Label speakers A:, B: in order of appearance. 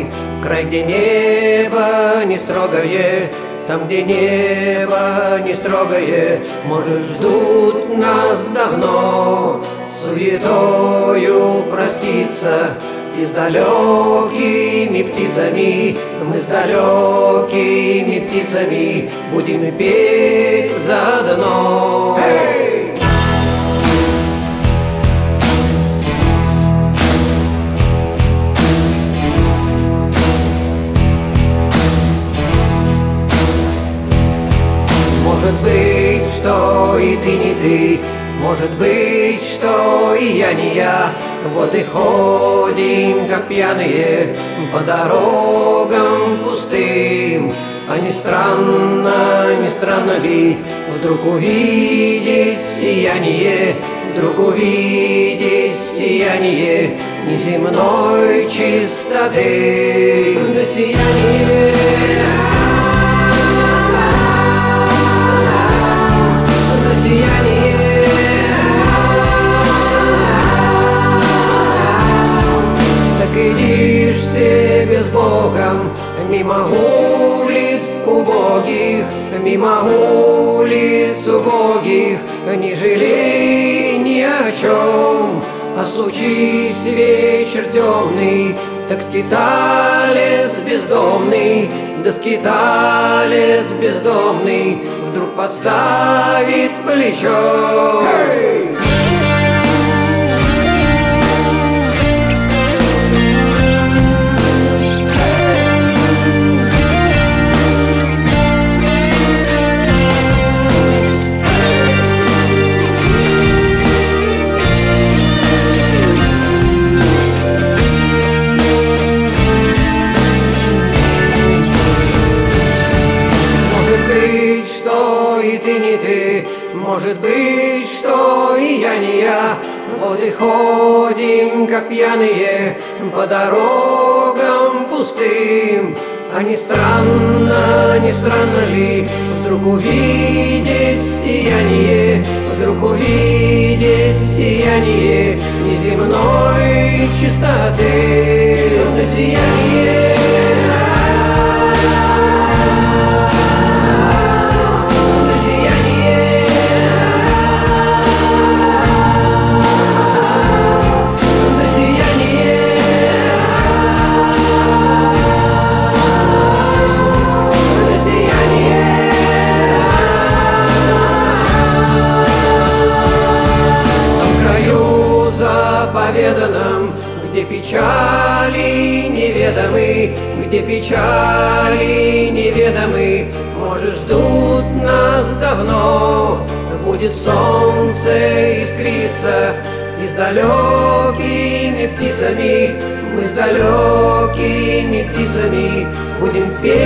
A: дороги, край, где небо не строгое, там, где небо не строгое. Может, ждут нас давно, суетою проститься. И с далекими птицами, мы с далекими птицами будем петь заодно. Hey! Может быть, что и ты не ты, может быть, что и я не я. Вот и ходим, как пьяные, по дорогам пустым. А не странно ли вдруг увидеть сияние, вдруг увидеть сияние неземной чистоты? Да сияние, да сияние. Так идишь себе с Богом мимо улиц убогих, мимо улиц убогих, не жалей ни о чем. А случись вечер темный, так скиталец бездомный, да скиталец бездомный вдруг подставит плечо. Hey! И ты не ты, может быть, что и я не я. Вот и ходим, как пьяные, по дорогам пустым. А не странно ли вдруг увидеть сияние, вдруг увидеть сияние неземной чистоты? Да сияние. Заповеданном, где печали неведомы, где печали неведомы, может, ждут нас давно. Будет солнце искриться, и с далекими птицами, мы с далекими птицами будем петь